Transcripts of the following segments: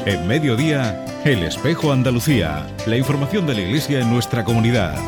En Mediodía, El Espejo Andalucía. La información de la Iglesia en nuestra comunidad.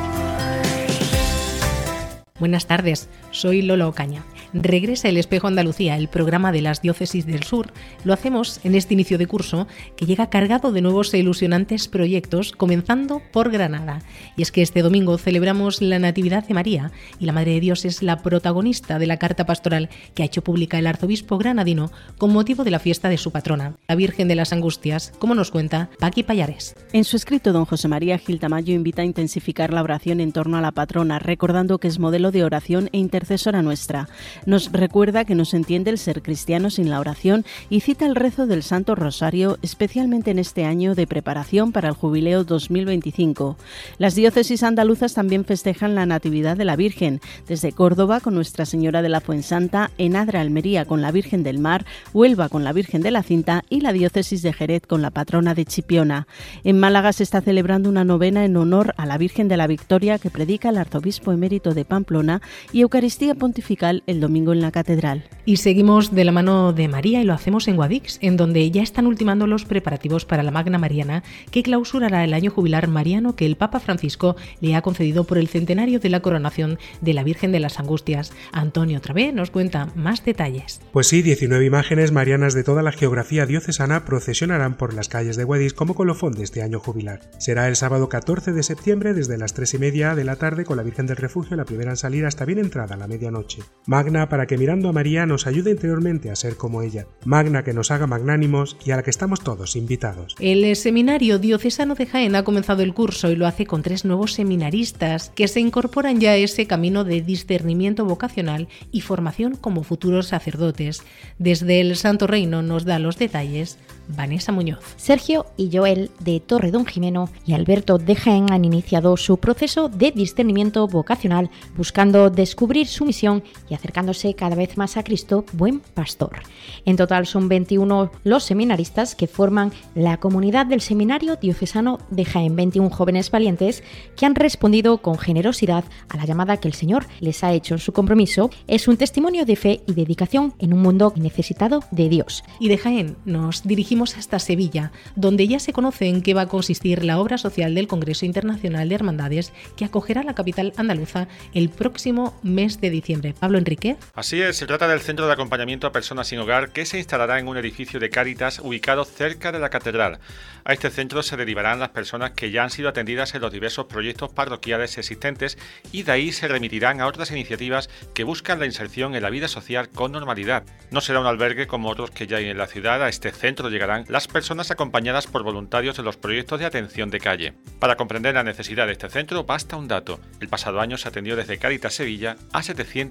Buenas tardes, soy Lola Ocaña. Regresa El Espejo Andalucía, el programa de las diócesis del sur. Lo hacemos en este inicio de curso que llega cargado de nuevos e ilusionantes proyectos, comenzando por Granada. Y es que este domingo celebramos la Natividad de María y la Madre de Dios es la protagonista de la carta pastoral que ha hecho pública el arzobispo granadino con motivo de la fiesta de su patrona, la Virgen de las Angustias, como nos cuenta Paqui Pallares. En su escrito, don José María Gil Tamayo invita a intensificar la oración en torno a la patrona, recordando que es modelo de oración e intercesora nuestra. Nos recuerda que no se entiende el ser cristiano sin la oración y cita el rezo del Santo Rosario, especialmente en este año de preparación para el Jubileo 2025. Las diócesis andaluzas también festejan la Natividad de la Virgen, desde Córdoba con Nuestra Señora de la Fuensanta, en Adra, Almería con la Virgen del Mar, Huelva con la Virgen de la Cinta y la diócesis de Jerez con la patrona de Chipiona. En Málaga se está celebrando una novena en honor a la Virgen de la Victoria que predica el arzobispo emérito de Pamplona y Eucaristía pontifical el domingo en la catedral. Y seguimos de la mano de María y lo hacemos en Guadix, en donde ya están ultimando los preparativos para la Magna Mariana, que clausurará el año jubilar mariano que el Papa Francisco le ha concedido por el centenario de la coronación de la Virgen de las Angustias. Antonio Travé nos cuenta más detalles. Pues sí, 19 imágenes marianas de toda la geografía diocesana procesionarán por las calles de Guadix como colofón de este año jubilar. Será el sábado 14 de septiembre desde las 3:30 de la tarde con la Virgen del Refugio, la primera en salir hasta bien entrada la medianoche. Magna para que mirando a María nos ayude interiormente a ser como ella. Magna que nos haga magnánimos y a la que estamos todos invitados. El Seminario Diocesano de Jaén ha comenzado el curso y lo hace con 3 nuevos seminaristas que se incorporan ya a ese camino de discernimiento vocacional y formación como futuros sacerdotes. Desde el Santo Reino nos da los detalles Vanessa Muñoz. Sergio y Joel de Torredonjimeno y Alberto de Jaén han iniciado su proceso de discernimiento vocacional buscando descubrir su misión y acercándose cada vez más a Cristo, buen pastor. En total son 21 los seminaristas que forman la comunidad del Seminario Diocesano de Jaén, 21 jóvenes valientes que han respondido con generosidad a la llamada que el Señor les ha hecho en su compromiso. Es un testimonio de fe y dedicación en un mundo necesitado de Dios. Y de Jaén nos dirigimos hasta Sevilla, donde ya se conoce en qué va a consistir la obra social del Congreso Internacional de Hermandades que acogerá la capital andaluza el próximo mes de diciembre. Pablo Enrique. Así es, se trata del Centro de Acompañamiento a Personas sin Hogar que se instalará en un edificio de Cáritas ubicado cerca de la catedral. A este centro se derivarán las personas que ya han sido atendidas en los diversos proyectos parroquiales existentes y de ahí se remitirán a otras iniciativas que buscan la inserción en la vida social con normalidad. No será un albergue como otros que ya hay en la ciudad. A este centro llegarán las personas acompañadas por voluntarios de los proyectos de atención de calle. Para comprender la necesidad de este centro basta un dato. El pasado año se atendió desde Cáritas Sevilla a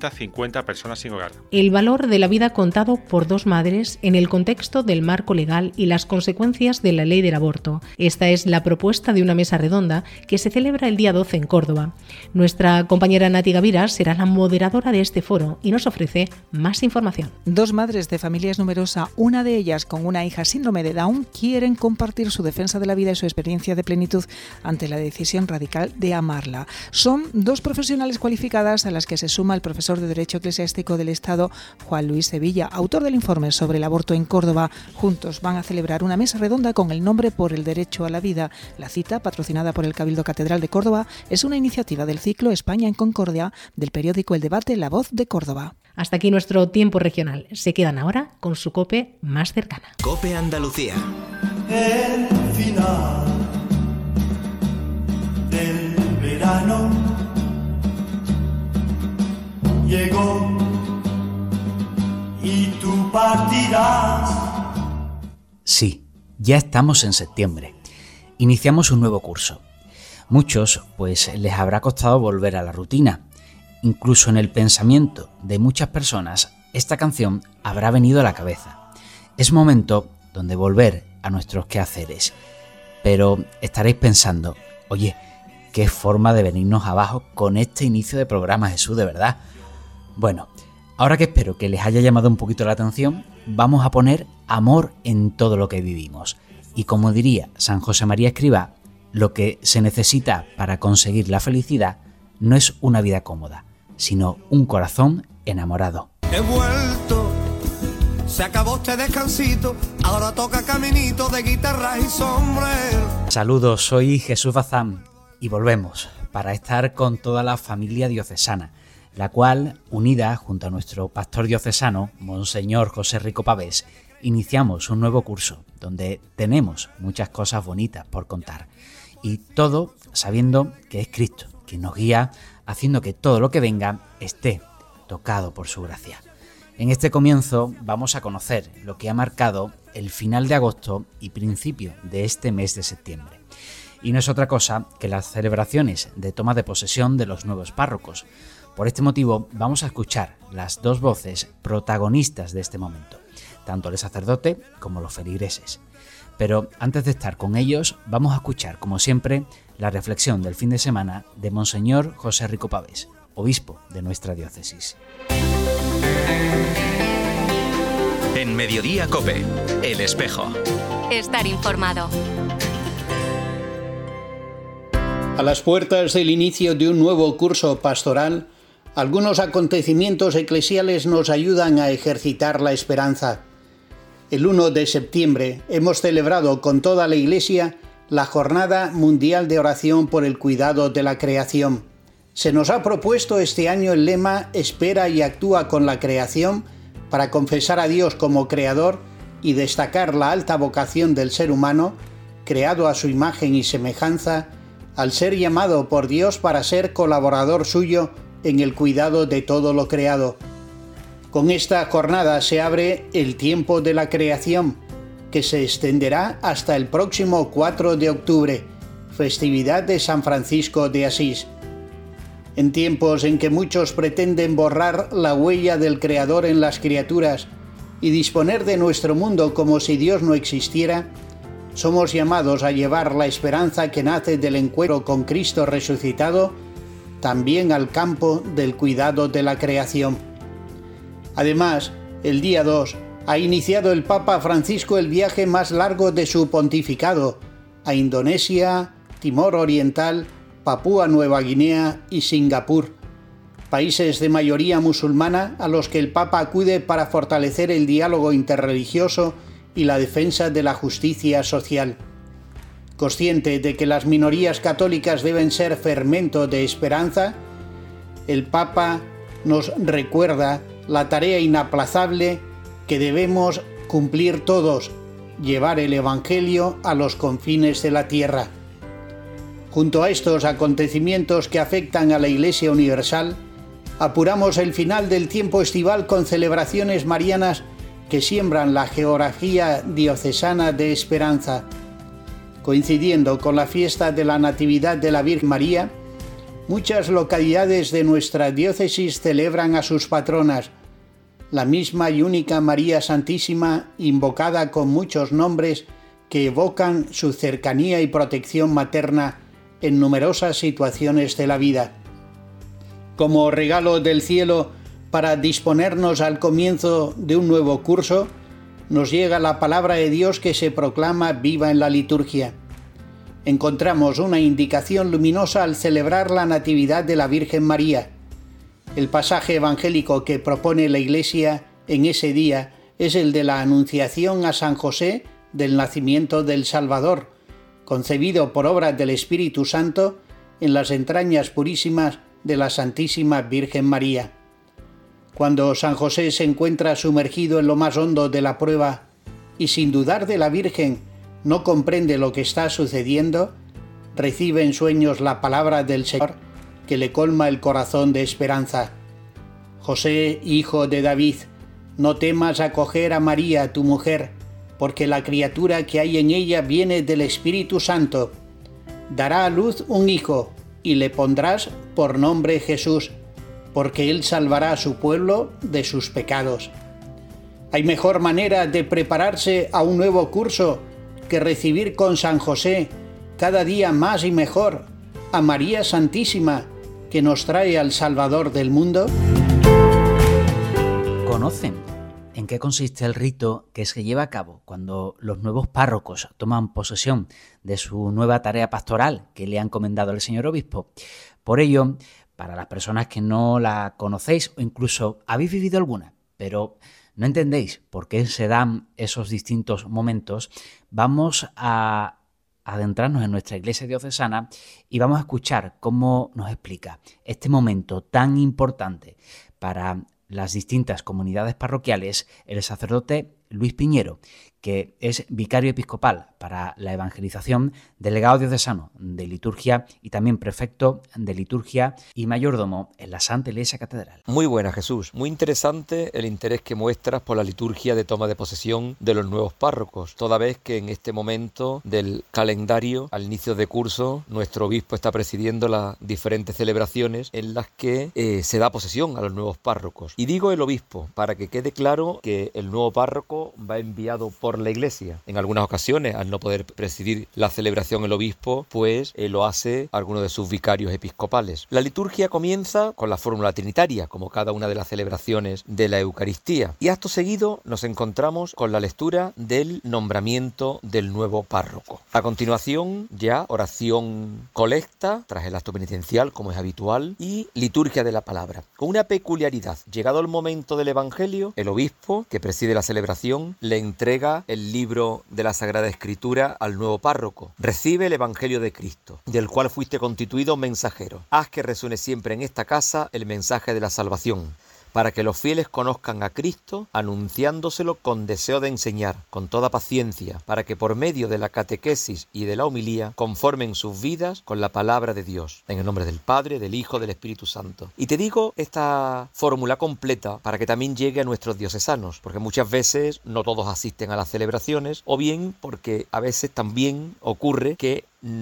750 personas sin hogar. El valor de la vida contado por 2 madres en el contexto del marco legal y las consecuencias de la ley del aborto. Esta es la propuesta de una mesa redonda que se celebra el día 12 en Córdoba. Nuestra compañera Nati Gavira será la moderadora de este foro y nos ofrece más información. 2 madres de familias numerosas, una de ellas con una hija síndrome de Down, quieren compartir su defensa de la vida y su experiencia de plenitud ante la decisión radical de amarla. Son 2 profesionales cualificadas a las que se suma el profesor de Derecho Eclesiástico del Estado, Juan Luis Sevilla, autor del informe sobre el aborto en Córdoba. Juntos van a celebrar una mesa redonda con el nombre Por el Derecho a la Vida. La cita, patrocinada por el Cabildo Catedral de Córdoba, es una iniciativa del ciclo España en Concordia del periódico El Debate, La Voz de Córdoba. Hasta aquí nuestro tiempo regional. Se quedan ahora con su COPE más cercana. COPE Andalucía. El final del verano llegó y tú partirás. Sí, ya estamos en septiembre. Iniciamos un nuevo curso. Muchos, pues, les habrá costado volver a la rutina. Incluso en el pensamiento de muchas personas, esta canción habrá venido a la cabeza. Es momento donde volver a nuestros quehaceres. Pero estaréis pensando, oye, qué forma de venirnos abajo con este inicio de programa, Jesús, de verdad. Bueno, ahora que espero que les haya llamado un poquito la atención, vamos a poner amor en todo lo que vivimos. Y como diría San José María Escrivá, lo que se necesita para conseguir la felicidad no es una vida cómoda, sino un corazón enamorado. He vuelto Se acabó este descansito, ahora toca caminito de guitarras y sombrero. Saludos, soy Jesús Bazán y volvemos para estar con toda la familia diocesana, la cual, unida junto a nuestro pastor diocesano, Monseñor José Rico Pavés, iniciamos un nuevo curso donde tenemos muchas cosas bonitas por contar. Y todo sabiendo que es Cristo quien nos guía, haciendo que todo lo que venga esté tocado por su gracia. En este comienzo vamos a conocer lo que ha marcado el final de agosto y principio de este mes de septiembre. Y no es otra cosa que las celebraciones de toma de posesión de los nuevos párrocos. Por este motivo vamos a escuchar las dos voces protagonistas de este momento, tanto el sacerdote como los feligreses. Pero antes de estar con ellos, vamos a escuchar, como siempre, la reflexión del fin de semana de Monseñor José Rico Pavés, obispo de nuestra diócesis. En Mediodía COPE, El Espejo. Estar informado. A las puertas del inicio de un nuevo curso pastoral, algunos acontecimientos eclesiales nos ayudan a ejercitar la esperanza. El 1 de septiembre hemos celebrado con toda la Iglesia la Jornada Mundial de Oración por el Cuidado de la Creación. Se nos ha propuesto este año el lema Espera y actúa con la creación para confesar a Dios como Creador y destacar la alta vocación del ser humano, creado a su imagen y semejanza, al ser llamado por Dios para ser colaborador suyo en el cuidado de todo lo creado. Con esta jornada se abre el tiempo de la creación, que se extenderá hasta el próximo 4 de octubre, festividad de San Francisco de Asís. En tiempos en que muchos pretenden borrar la huella del Creador en las criaturas y disponer de nuestro mundo como si Dios no existiera, somos llamados a llevar la esperanza que nace del encuentro con Cristo resucitado también al campo del cuidado de la creación. Además, el día 2 ha iniciado el Papa Francisco el viaje más largo de su pontificado a Indonesia, Timor Oriental, Papúa Nueva Guinea y Singapur, países de mayoría musulmana a los que el Papa acude para fortalecer el diálogo interreligioso y la defensa de la justicia social. Consciente de que las minorías católicas deben ser fermento de esperanza, el Papa nos recuerda la tarea inaplazable que debemos cumplir todos, llevar el Evangelio a los confines de la tierra. Junto a estos acontecimientos que afectan a la Iglesia Universal, apuramos el final del tiempo estival con celebraciones marianas que siembran la geografía diocesana de esperanza. Coincidiendo con la fiesta de la Natividad de la Virgen María, muchas localidades de nuestra diócesis celebran a sus patronas, la misma y única María Santísima, invocada con muchos nombres que evocan su cercanía y protección materna en numerosas situaciones de la vida. Como regalo del cielo para disponernos al comienzo de un nuevo curso, nos llega la palabra de Dios que se proclama viva en la liturgia. Encontramos una indicación luminosa al celebrar la Natividad de la Virgen María. El pasaje evangélico que propone la Iglesia en ese día es el de la anunciación a San José del nacimiento del Salvador, concebido por obra del Espíritu Santo en las entrañas purísimas de la Santísima Virgen María. Cuando San José se encuentra sumergido en lo más hondo de la prueba y sin dudar de la Virgen no comprende lo que está sucediendo, recibe en sueños la palabra del Señor que le colma el corazón de esperanza. José, hijo de David, no temas acoger a María, tu mujer, porque la criatura que hay en ella viene del Espíritu Santo. Dará a luz un hijo, y le pondrás por nombre Jesús, porque él salvará a su pueblo de sus pecados. ¿Hay mejor manera de prepararse a un nuevo curso que recibir con San José, cada día más y mejor, a María Santísima, que nos trae al Salvador del mundo? ¿Conocen en qué consiste el rito que se lleva a cabo cuando los nuevos párrocos toman posesión de su nueva tarea pastoral que le ha encomendado el señor obispo? Por ello, para las personas que no la conocéis o incluso habéis vivido alguna, pero no entendéis por qué se dan esos distintos momentos, vamos a adentrarnos en nuestra iglesia diocesana y vamos a escuchar cómo nos explica este momento tan importante para las distintas comunidades parroquiales el sacerdote Luis Piñero, que es vicario episcopal para la evangelización, delegado diocesano de liturgia y también prefecto de liturgia y mayordomo en la Santa Iglesia Catedral. Muy buena, Jesús. Muy interesante el interés que muestras por la liturgia de toma de posesión de los nuevos párrocos, toda vez que en este momento del calendario, al inicio de curso, nuestro obispo está presidiendo las diferentes celebraciones en las que se da posesión a los nuevos párrocos. Y digo el obispo, para que quede claro que el nuevo párroco va enviado por la Iglesia. En algunas ocasiones, al no poder presidir la celebración el obispo, pues lo hace alguno de sus vicarios episcopales. La liturgia comienza con la fórmula trinitaria, como cada una de las celebraciones de la Eucaristía. Y acto seguido nos encontramos con la lectura del nombramiento del nuevo párroco. A continuación, ya oración colecta, tras el acto penitencial, como es habitual, y liturgia de la palabra. Con una peculiaridad, llegado el momento del Evangelio, el obispo, que preside la celebración, le entrega el libro de la Sagrada Escritura al nuevo párroco. Recibe el Evangelio de Cristo, del cual fuiste constituido mensajero. Haz que resuene siempre en esta casa el mensaje de la salvación, para que los fieles conozcan a Cristo, anunciándoselo con deseo de enseñar, con toda paciencia, para que por medio de la catequesis y de la homilía conformen sus vidas con la palabra de Dios. En el nombre del Padre, del Hijo, del Espíritu Santo. Y te digo esta fórmula completa para que también llegue a nuestros diocesanos, porque muchas veces no todos asisten a las celebraciones, o bien porque a veces también ocurre que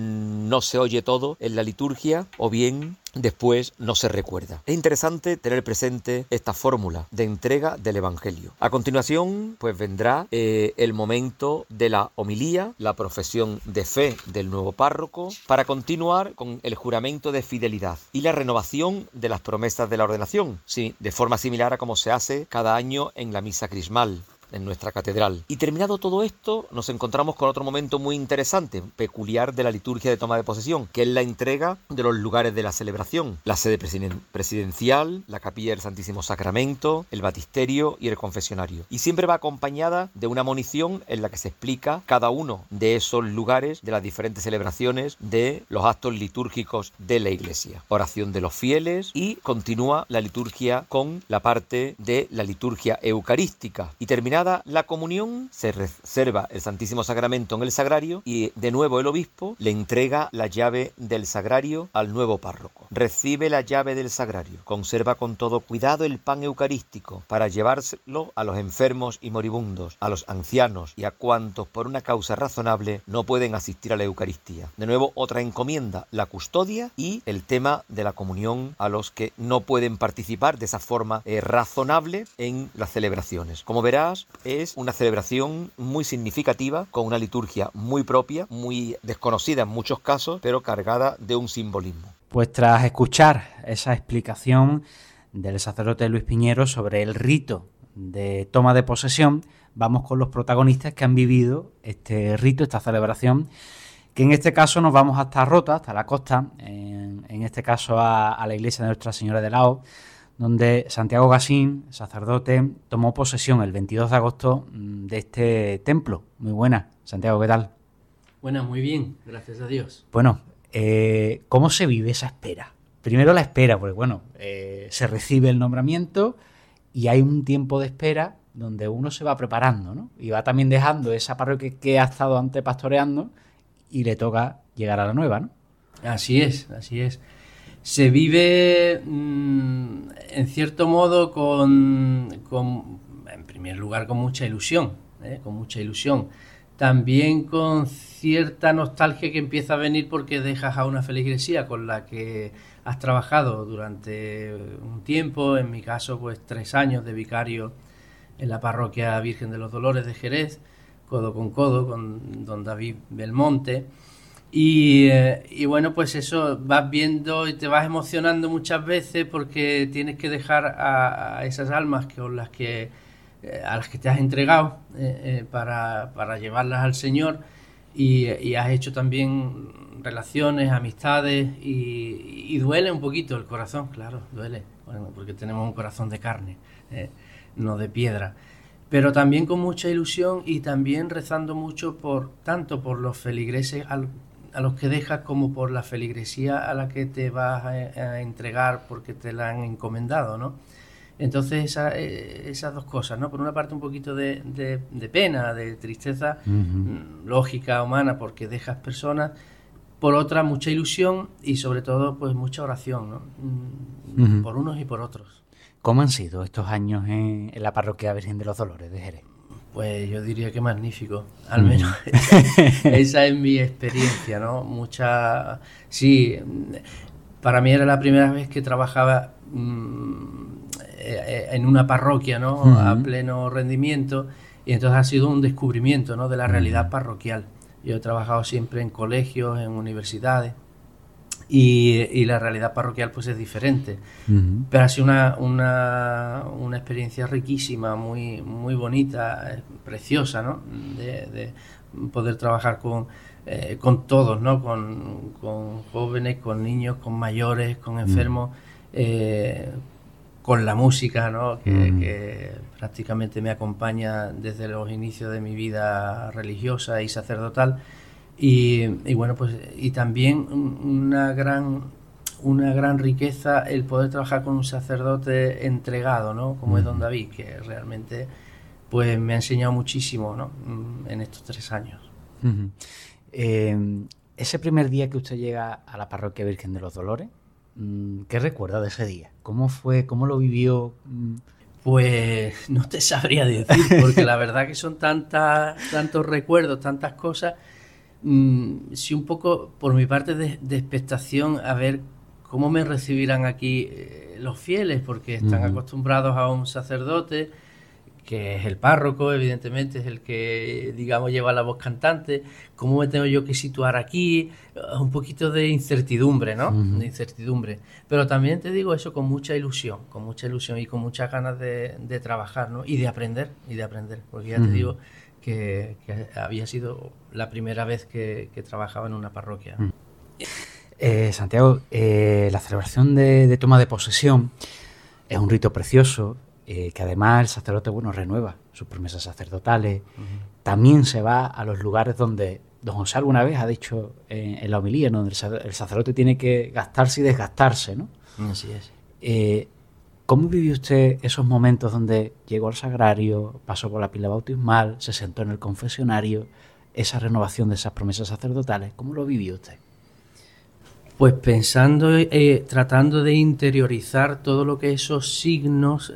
no se oye todo en la liturgia, o bien después no se recuerda. Es interesante tener presente esta fórmula de entrega del Evangelio. A continuación, pues vendrá el momento de la homilía, la profesión de fe del nuevo párroco, para continuar con el juramento de fidelidad y la renovación de las promesas de la ordenación, sí, de forma similar a como se hace cada año en la misa crismal en nuestra catedral. Y terminado todo esto, nos encontramos con otro momento muy interesante, peculiar de la liturgia de toma de posesión, que es la entrega de los lugares de la celebración: la sede presidencial, la capilla del Santísimo Sacramento, el baptisterio y el confesionario. Y siempre va acompañada de una monición en la que se explica cada uno de esos lugares de las diferentes celebraciones de los actos litúrgicos de la Iglesia. Oración de los fieles, y continúa la liturgia con la parte de la liturgia eucarística. Y terminada la comunión, se reserva el Santísimo Sacramento en el sagrario y de nuevo el obispo le entrega la llave del sagrario al nuevo párroco. Recibe la llave del sagrario, conserva con todo cuidado el pan eucarístico para llevárselo a los enfermos y moribundos, a los ancianos y a cuantos por una causa razonable no pueden asistir a la Eucaristía. De nuevo otra encomienda, la custodia y el tema de la comunión a los que no pueden participar de esa forma razonable en las celebraciones. Como verás, es una celebración muy significativa, con una liturgia muy propia, muy desconocida en muchos casos, pero cargada de un simbolismo. Pues tras escuchar esa explicación del sacerdote Luis Piñero sobre el rito de toma de posesión, vamos con los protagonistas que han vivido este rito, esta celebración, que en este caso nos vamos hasta Rota, hasta la costa, en este caso a la iglesia de Nuestra Señora de Laos, donde Santiago Gasín, sacerdote, tomó posesión el 22 de agosto de este templo. Muy buena, Santiago, ¿qué tal? Buenas, muy bien, gracias a Dios. Bueno, ¿cómo se vive esa espera? Primero la espera, porque bueno, se recibe el nombramiento y hay un tiempo de espera donde uno se va preparando, ¿no? Y va también dejando esa parroquia que ha estado antes pastoreando y le toca llegar a la nueva, ¿no? Así es, así es. Se vive, en cierto modo, en primer lugar, con mucha ilusión, con mucha ilusión. También con cierta nostalgia que empieza a venir porque dejas a una feligresía con la que has trabajado durante un tiempo, en mi caso, pues 3 años de vicario en la parroquia Virgen de los Dolores de Jerez, codo con don David Belmonte. Y bueno, pues eso, vas viendo y te vas emocionando muchas veces porque tienes que dejar a esas almas a las que te has entregado para llevarlas al Señor, y has hecho también relaciones, amistades, y duele un poquito el corazón, claro, duele, bueno, porque tenemos un corazón de carne, no de piedra. pero también con mucha ilusión y también rezando mucho tanto por los feligreses a los que dejas como por la feligresía a la que te vas a entregar porque te la han encomendado, ¿no? Entonces esas dos cosas, ¿no? Por una parte un poquito de pena, de tristeza lógica, humana, porque dejas personas. Por otra, mucha ilusión y sobre todo pues mucha oración, ¿no? Por unos y por otros. ¿Cómo han sido estos años en la parroquia Virgen de los Dolores de Jerez? Pues yo diría que magnífico, al menos esa es mi experiencia, ¿no? Sí, para mí era la primera vez que trabajaba en una parroquia, ¿no? A pleno rendimiento, y entonces ha sido un descubrimiento, ¿no? De la realidad parroquial. Yo he trabajado siempre en colegios, en universidades, y la realidad parroquial pues es diferente. Pero ha sido una experiencia riquísima, muy, muy bonita, preciosa, ¿no? De poder trabajar con todos, ¿no? Con jóvenes, con niños, con mayores, con enfermos, con la música, ¿no? Que prácticamente me acompaña desde los inicios de mi vida religiosa y sacerdotal. Y bueno, pues y también una gran riqueza el poder trabajar con un sacerdote entregado, ¿no? Como es don David, que realmente pues me ha enseñado muchísimo, ¿no? En estos 3 años. Ese primer día que usted llega a la parroquia Virgen de los Dolores, ¿qué recuerda de ese día? ¿Cómo fue? ¿Cómo lo vivió? Pues no te sabría decir, porque la verdad que son tantos recuerdos, tantas cosas. Sí, un poco por mi parte de expectación a ver cómo me recibirán aquí los fieles, porque están acostumbrados a un sacerdote que es el párroco, evidentemente es el que, digamos, lleva la voz cantante. ¿Cómo me tengo yo que situar aquí? Un poquito de incertidumbre, ¿no? De incertidumbre. Pero también te digo eso con mucha ilusión y con muchas ganas de trabajar, ¿no? Y de aprender, porque ya te digo que había sido la primera vez que trabajaba en una parroquia. Santiago, la celebración de toma de posesión es un rito precioso, que además el sacerdote renueva sus promesas sacerdotales. También se va a los lugares donde don José alguna vez ha dicho en la homilía, ¿no? Donde el sacerdote tiene que gastarse y desgastarse, ¿no? Así es. ¿Cómo vivió usted esos momentos donde llegó al sagrario, pasó por la pila bautismal, se sentó en el confesionario, esa renovación de esas promesas sacerdotales? ¿Cómo lo vivió usted? Pues pensando, tratando de interiorizar todo lo que esos signos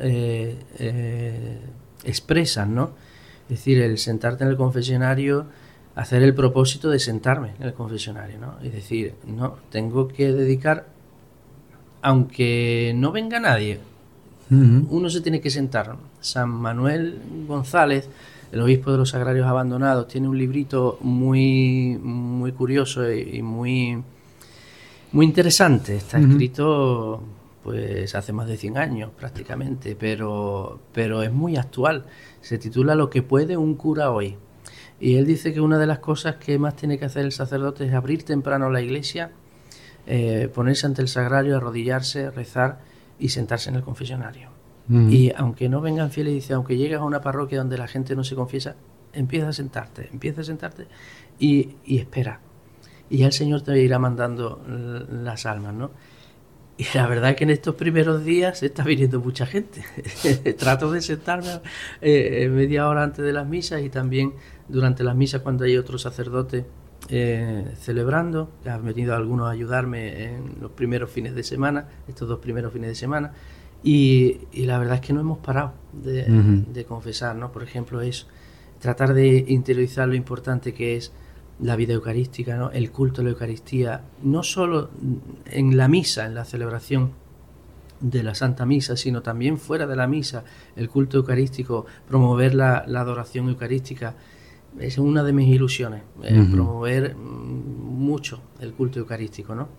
expresan, ¿no? Es decir, el sentarte en el confesionario, hacer el propósito de sentarme en el confesionario, ¿no? Es decir, no, tengo que dedicar, aunque no venga nadie, uno se tiene que sentar. San Manuel González, el obispo de los Sagrarios Abandonados, tiene un librito muy, muy curioso y muy interesante. Está escrito pues hace más de 100 años prácticamente, pero es muy actual. Se titula Lo que puede un cura hoy. Y él dice que una de las cosas que más tiene que hacer el sacerdote es abrir temprano la iglesia, ponerse ante el sagrario, arrodillarse, rezar y sentarse en el confesionario. Y aunque no vengan fieles, dice, aunque llegues a una parroquia donde la gente no se confiesa, empieza a sentarte y espera. Y ya el Señor te irá mandando las almas, ¿no? Y la verdad es que en estos primeros días está viniendo mucha gente. Trato de sentarme media hora antes de las misas y también durante las misas cuando hay otro sacerdote celebrando. Han venido algunos a ayudarme en los primeros fines de semana, estos 2 primeros fines de semana. Y la verdad es que no hemos parado de confesar, ¿no? Por ejemplo, es tratar de interiorizar lo importante que es la vida eucarística, ¿no? El culto a la Eucaristía, no solo en la misa, en la celebración de la Santa Misa, sino también fuera de la misa, el culto eucarístico, promover la adoración eucarística. Es una de mis ilusiones, promover mucho el culto eucarístico, ¿no?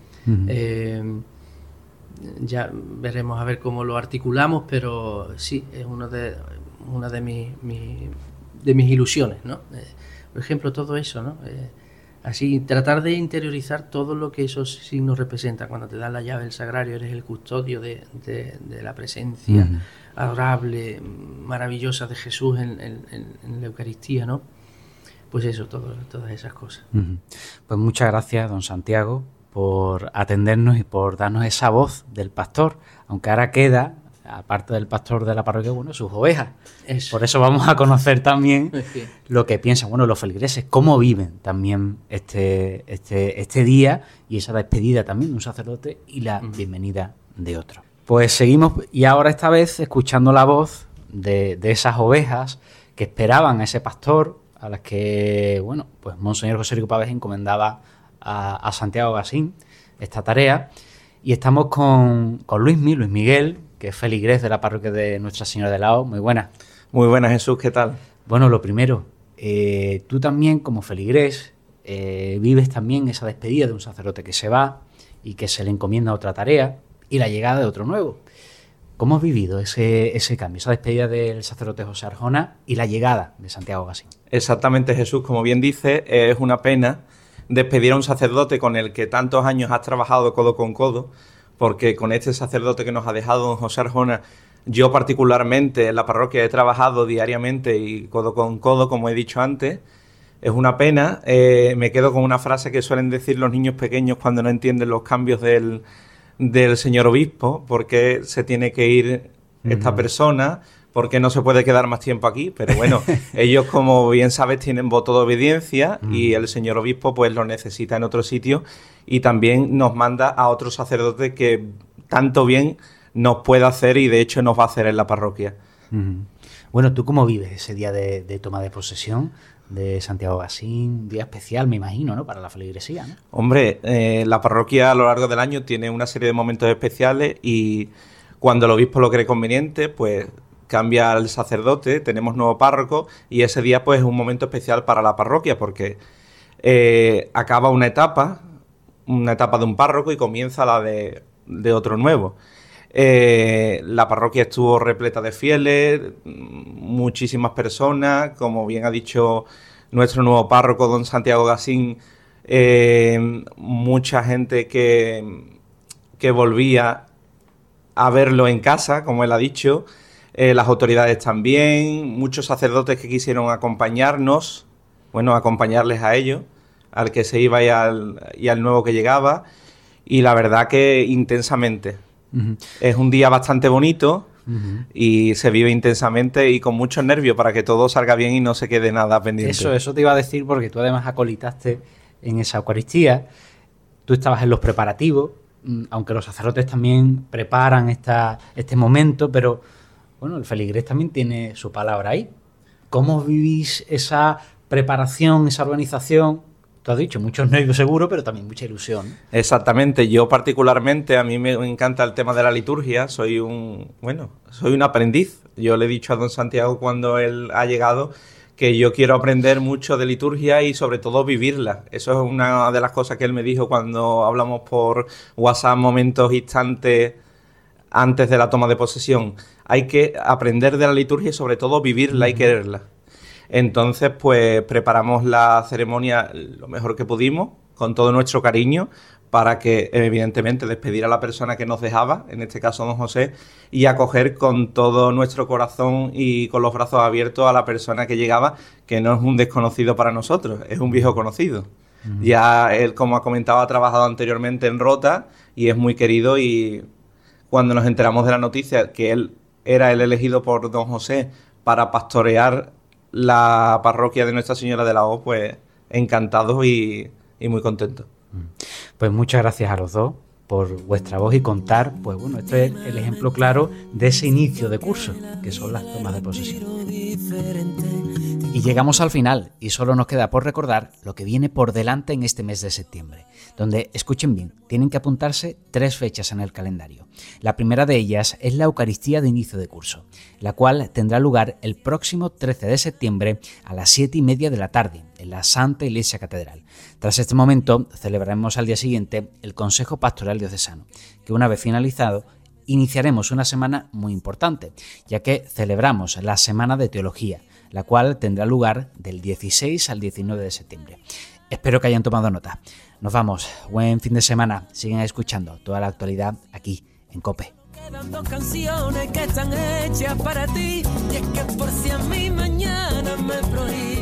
Ya veremos a ver cómo lo articulamos, pero sí, es una de mis ilusiones, ¿no? Por ejemplo, todo eso, ¿no? Así, tratar de interiorizar todo lo que esos signos representan. Cuando te dan la llave del sagrario, eres el custodio de la presencia adorable, maravillosa de Jesús en la Eucaristía, ¿no? Pues eso, todas esas cosas. Pues muchas gracias, don Santiago, por atendernos y por darnos esa voz del pastor, aunque ahora queda, aparte del pastor de la parroquia, bueno, sus ovejas. Eso. Por eso vamos a conocer también lo que piensan, bueno, los feligreses, cómo viven también este día y esa despedida también de un sacerdote y la bienvenida de otro. Pues seguimos, y ahora esta vez escuchando la voz de esas ovejas que esperaban a ese pastor, a las que, bueno, pues Monseñor José Rico Pavés encomendaba a Santiago Gasín esta tarea. Y estamos con Luis Miguel, que es feligrés de la parroquia de Nuestra Señora de la O. Muy buenas. Muy buenas, Jesús, ¿qué tal? Bueno, lo primero, tú también como feligrés vives también esa despedida de un sacerdote que se va y que se le encomienda otra tarea y la llegada de otro nuevo. ¿Cómo has vivido ese cambio, esa despedida del sacerdote José Arjona y la llegada de Santiago Gasín? Exactamente, Jesús, como bien dice, es una pena despedir a un sacerdote con el que tantos años has trabajado codo con codo, porque con este sacerdote que nos ha dejado don José Arjona, yo particularmente en la parroquia he trabajado diariamente y codo con codo, como he dicho antes. Es una pena, me quedo con una frase que suelen decir los niños pequeños cuando no entienden los cambios del señor obispo, porque se tiene que ir esta persona, porque no se puede quedar más tiempo aquí, pero bueno, ellos, como bien sabes, tienen voto de obediencia y el señor obispo pues lo necesita en otro sitio y también nos manda a otro sacerdote que tanto bien nos puede hacer y de hecho nos va a hacer en la parroquia. Bueno, ¿tú cómo vives ese día de toma de posesión de Santiago Gasín? Día especial, me imagino, ¿no?, para la feligresía, ¿no? Hombre, la parroquia a lo largo del año tiene una serie de momentos especiales y cuando el obispo lo cree conveniente, pues cambia el sacerdote, tenemos nuevo párroco y ese día pues es un momento especial para la parroquia porque acaba una etapa de un párroco y comienza la de otro nuevo. La parroquia estuvo repleta de fieles, muchísimas personas, como bien ha dicho nuestro nuevo párroco, don Santiago Gasín, mucha gente que volvía a verlo en casa, como él ha dicho, las autoridades también, muchos sacerdotes que quisieron acompañarnos, bueno, acompañarles a ellos, al que se iba y al nuevo que llegaba, y la verdad que intensamente. Es un día bastante bonito y se vive intensamente y con muchos nervios para que todo salga bien y no se quede nada pendiente. Eso te iba a decir porque tú además acolitaste en esa Eucaristía, tú estabas en los preparativos, aunque los sacerdotes también preparan este momento, pero bueno, el feligrés también tiene su palabra ahí. ¿Cómo vivís esa preparación, esa organización? Tú has dicho, muchos nervios seguro, pero también mucha ilusión. Exactamente. Yo particularmente, a mí me encanta el tema de la liturgia. Soy un aprendiz. Yo le he dicho a don Santiago cuando él ha llegado que yo quiero aprender mucho de liturgia y sobre todo vivirla. Eso es una de las cosas que él me dijo cuando hablamos por WhatsApp, instantes antes de la toma de posesión. Hay que aprender de la liturgia y sobre todo vivirla y quererla. Entonces, pues preparamos la ceremonia lo mejor que pudimos, con todo nuestro cariño, para que, evidentemente, despedir a la persona que nos dejaba, en este caso don José, y acoger con todo nuestro corazón y con los brazos abiertos a la persona que llegaba, que no es un desconocido para nosotros, es un viejo conocido. Ya él, como ha comentado, ha trabajado anteriormente en Rota y es muy querido, y cuando nos enteramos de la noticia que él era el elegido por don José para pastorear la parroquia de Nuestra Señora de la O, pues encantados y muy contentos. Pues muchas gracias a los dos por vuestra voz y contar, pues bueno, este es el ejemplo claro de ese inicio de curso, que son las tomas de posesión. Y llegamos al final y solo nos queda por recordar lo que viene por delante en este mes de septiembre, donde, escuchen bien, tienen que apuntarse 3 fechas en el calendario. La primera de ellas es la Eucaristía de inicio de curso, la cual tendrá lugar el próximo 13 de septiembre a las 7:30 de la tarde en la Santa Iglesia Catedral. Tras este momento celebraremos al día siguiente el Consejo Pastoral Diocesano, que una vez finalizado iniciaremos una semana muy importante, ya que celebramos la Semana de Teología, la cual tendrá lugar del 16 al 19 de septiembre. Espero que hayan tomado nota. Nos vamos. Buen fin de semana. Sigan escuchando toda la actualidad aquí en COPE. Quedan 2 canciones que están hechas para ti, y es que por si a mí mañana me prohíben